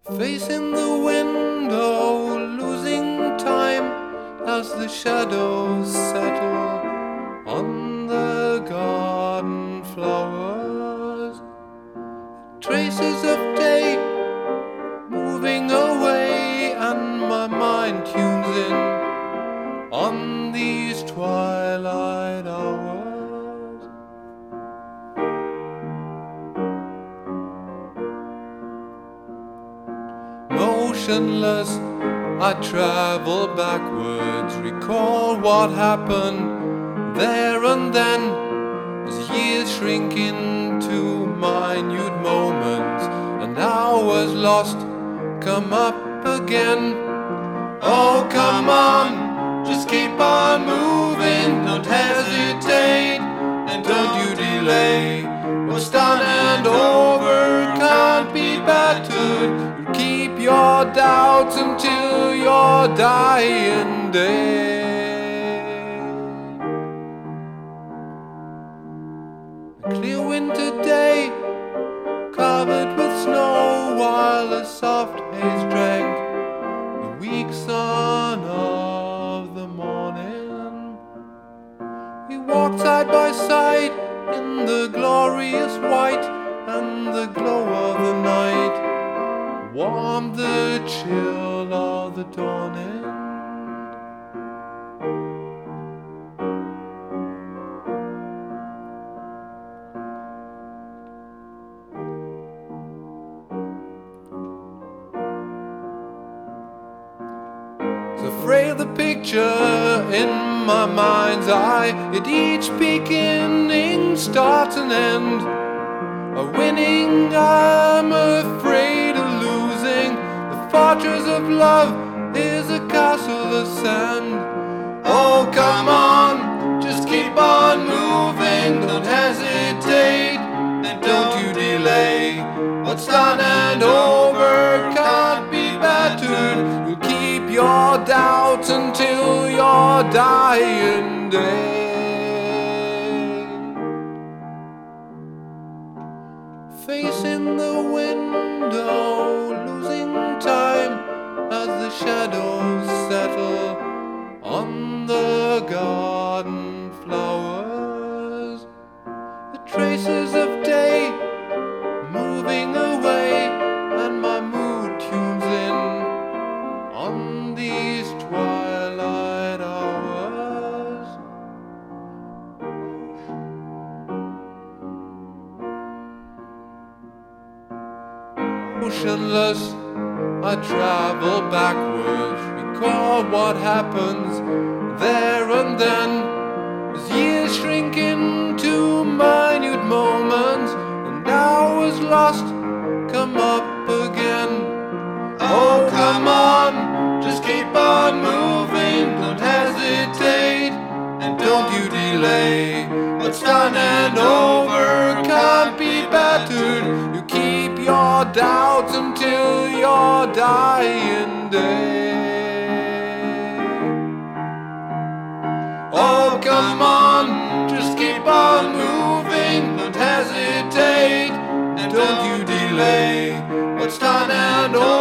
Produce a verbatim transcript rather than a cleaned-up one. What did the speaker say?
Facing the window, losing time as the shadows settle on the garden flowers. Traces of day moving away, and my mind tunes in on these twilight hours. Motionless, I travel backwards, recall what happened there and then, as years shrink into minute moments and hours lost come up again. Oh, come on, just keep on moving, don't hesitate and don't you delay. What's done and over can't be bettered. Keep your doubts until your dying day. A clear winter day, covered with snow, while a soft haze drank the weak sun of the morning. We walked side by side in the glorious white, and the glow of the night warmed the chill of the dawning. So frame the picture in my mind's eye, at each beginning starts and end. A winning, I'm afraid of losing. The fortress of love is a castle of sand. Oh, come on, just keep on moving, don't hesitate and don't you delay. What's done and over can't be bettered. You'll keep your doubts until your dying day. Facing the window, losing time as the shadows settle on the garden flowers. The traces of day moving away, and my mood tunes in on these twilight hours. Motionless, I travel backwards, recall what happens there and then, as years shrink into minute moments and hours lost come up again. Oh, come on, just keep on moving, don't hesitate and don't you delay. What's done and over can't be bettered. You keep your doubts until your dying day. Oh, come on, just keep on moving, don't hesitate and don't you delay. What's done and over